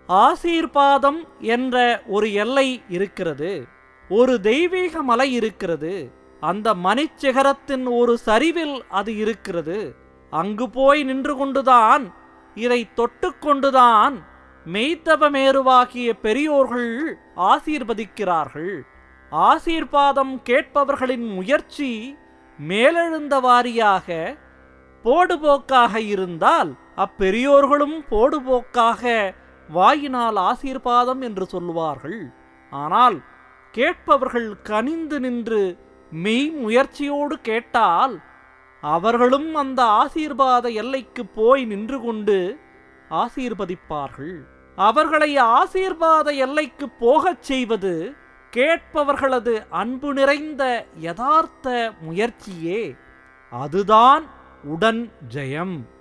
ஆசீர்வாதம் என்ற ஒரு எல்லை இருக்கிறது. ஒரு தெய்வீக மலை இருக்கிறது. அந்த மணிச்சிகரத்தின் ஒரு சரிவில் அது இருக்கிறது. அங்கு போய் நின்று கொண்டுதான், இதை தொட்டுக்கொண்டுதான் மெய்த்தவமேருவாகிய பெரியோர்கள் ஆசீர்வதிக்கிறார்கள். ஆசீர்வாதம் கேட்பவர்களின் முயற்சி மேலெழுந்த வாரியாக போடுபோக்காக இருந்தால் அப்பெரியோர்களும் போடுபோக்காக வாயினால் ஆசீர்வாதம் என்று சொல்லுவார்கள். ஆனால் கேட்பவர்கள் கனிந்து நின்று மெய் முயற்சியோடு கேட்டால் அவர்களும் அந்த ஆசீர்வாத எல்லைக்கு போய் நின்று கொண்டு ஆசீர்வதிப்பார்கள். அவர்களை ஆசீர்வாத எல்லைக்கு போகச் செய்வது கேட்பவர்களது அன்பு நிறைந்த யதார்த்த முயற்சியே. அதுதான் உடன் ஜெயம்.